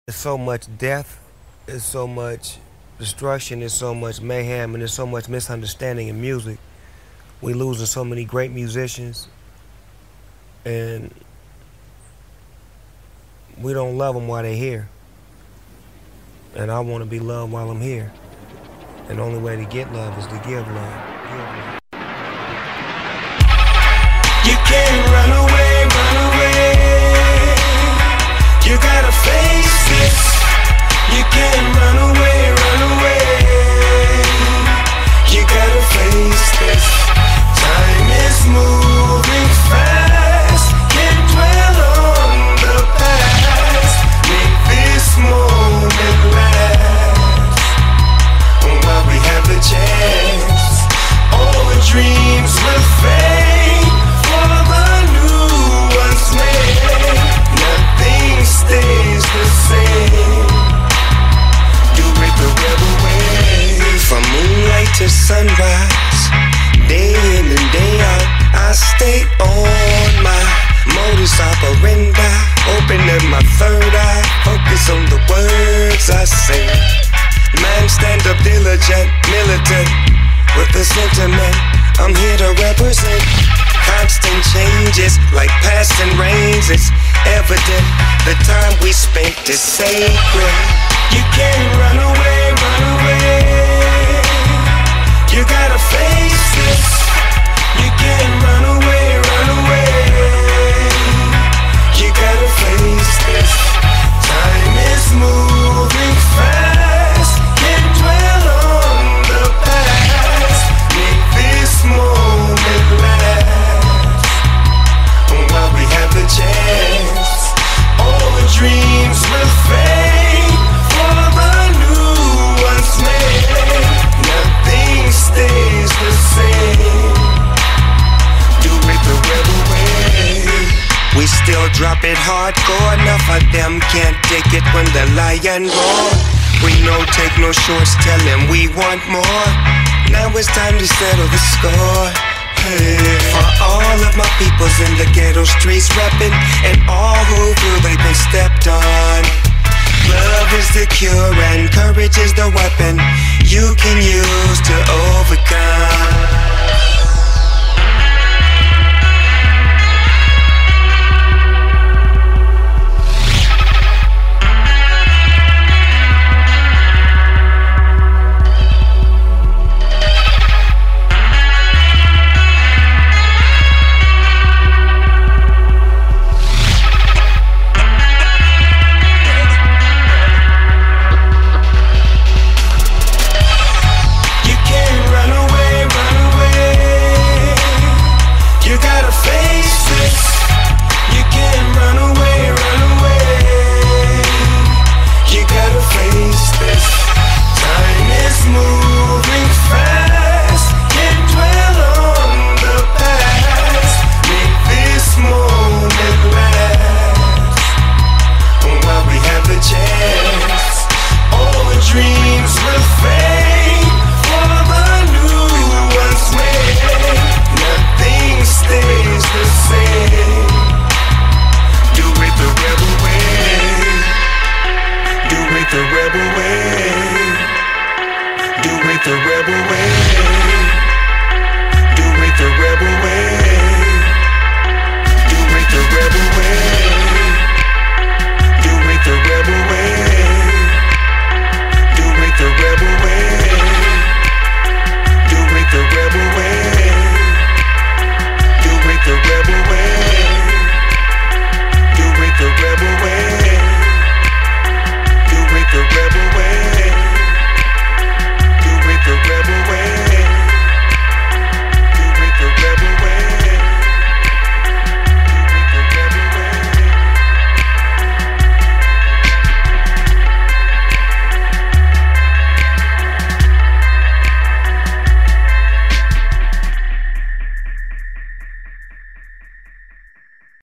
There's so much death, there's so much destruction, there's so much mayhem, and there's so much misunderstanding in music. We losing so many great musicians, and we don't love them while they're here. And I want to be loved while I'm here. And the only way to get love is to give love. You can't run away, run away. You gotta face it. You can't run away, run away. You gotta face this. Time is moving fast. Can't dwell on the past. Make this moment last while we have the chance. All the dreams will fade for the new ones made. Nothing stays the same. Do it the rebel way. From moonlight to sunrise, day in and day out, I stay on my modus operandi. Opening my third eye, focus on the words I say. Man, stand up diligent, militant, with the sentiment, I'm here to represent. Constant changes, like passing rains. It's evident the time we spent is sacred. You can't run away, run away. You gotta face this. You can't run away, run away. You gotta face this. Time is moving fast. Can't dwell on the past. Make this moment last while we have the chance. All the dreams will fade for the new ones made. Nothing stays the same. Do it the rebel way. We still drop it hardcore. Enough of them can't take it when the lion roar. We no take no shorts, tell them we want more. Now it's time to settle the score. Hey. For all of my peoples in the ghetto streets reppin', and all who feel they've been stepped on. Love is the cure and courage is the weapon you can use to overcome. The rebel way.